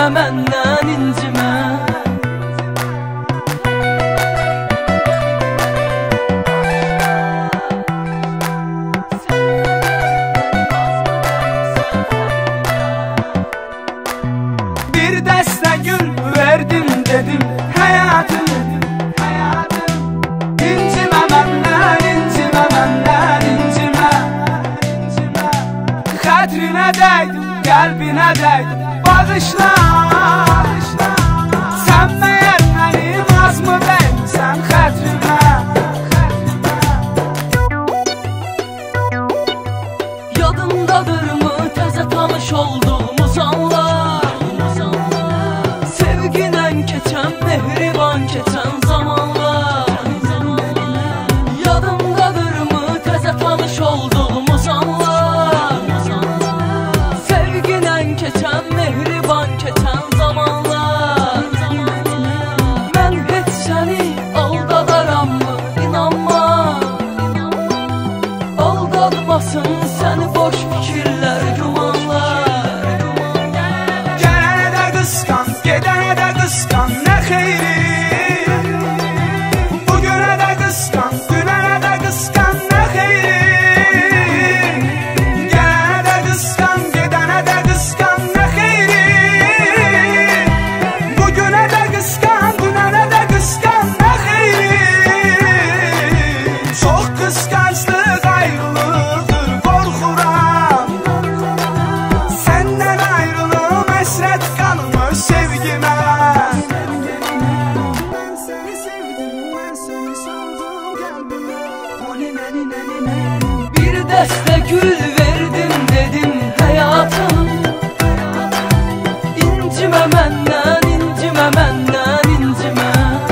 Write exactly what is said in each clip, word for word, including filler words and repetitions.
İncimə məndən, incimə. Bir dəstə gül verdim dedim həyatım, incimə məndən, incimə məndən, incimə. Xətrinə dəydim, qəlbinə dəydim, bağışla. Sən məyər mənim az mı dəymisən xətrimə? Yadımdadırmı təzə tanış olduğumuz anlar, sevginən keçən, mehriban keçən zamanlar. Yadımdadırmı təzə tanış olduğumuz anlar, sevginən keçən, mehriban keçən zamanlar. Mən heç səni aldadaramı, inanma. Aldadmasın səni boş fikirlər, gümanlar. Gələnə də qısqan, gedənə də qısqan, nə xeyri? Bugünə də qısqan, dünənə də qısqan, nə xeyri? Gələnə də qısqan, gedənə də qısqan, nə xeyri? Bugünə də qısqan, dünənə də qısqan, nə xeyri? Çox qısqanclıq ayrılıqdır, qorxuram. Səndən ayrılım, əsrət qalmış sevgimə. Mən səni sevdim, mən səni saldım qəlbimə. Bir dəstə gül verdim dedim həyatım, incimə məndən, incimə məndən, incimə.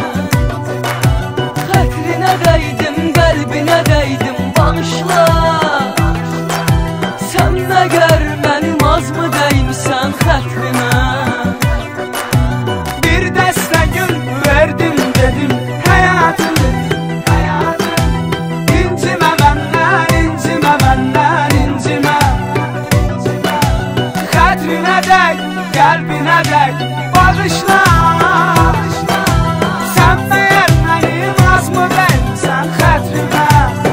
Xətrinə dəydim, qəlbinə dəydim, bağışla. Sən məgər mənim az mı dəymisən xətrimə? Bir dəstə gül verdim dedim həyatım, incimə məndən, incimə məndən, incimə. Xətrinə dəydim, qəlbinə dəydim, bağışla. Sən məyər mənim az mı dəymisən xətrimə?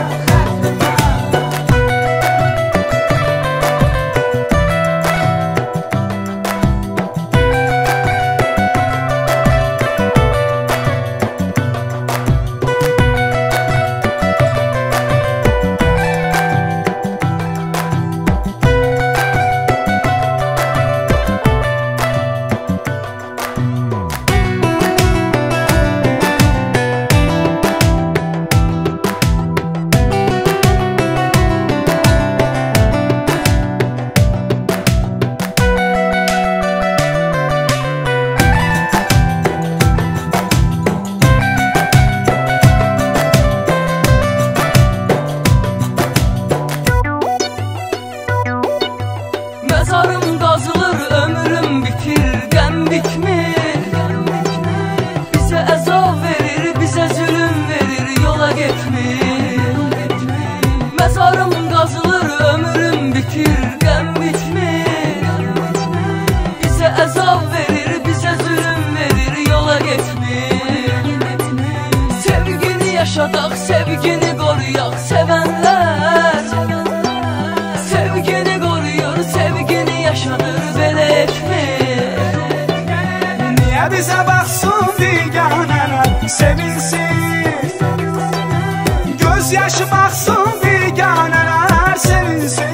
Məzarım qazılır, ömrüm bitir, qəm bitmir. Bizə əzab verir, bizə zülüm verir, yola getmir. Məzarım qazılır, ömrüm bitir, qəm bitmir. Bizə əzab verir, bizə zülüm verir, yola getmir. Sevgini yaşadaq, sevgini qoruyaq, sevənlər. Sevgini qoruyur, sevgini yaşadır, belə etmir. Niyə bizə baxsın biganələr, sevinsin? Göz yaşı baxsın biganələr, sevinsin.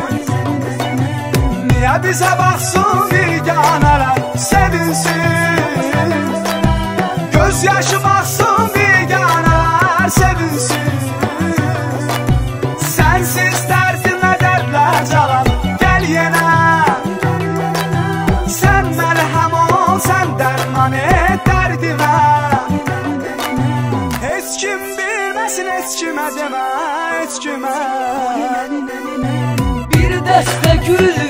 Niyə bizə baxsın biganələr, sevinsin? Göz yaşı baxsın biganələr, sevinsin. Sənsiz dərdimə dərdlər calan, gəl yenə. Sən məlhəm ol, sən dərman et dərdimə. Heç kim bilməsin, heç kimə demə, heç kimə. Bir dəstə gül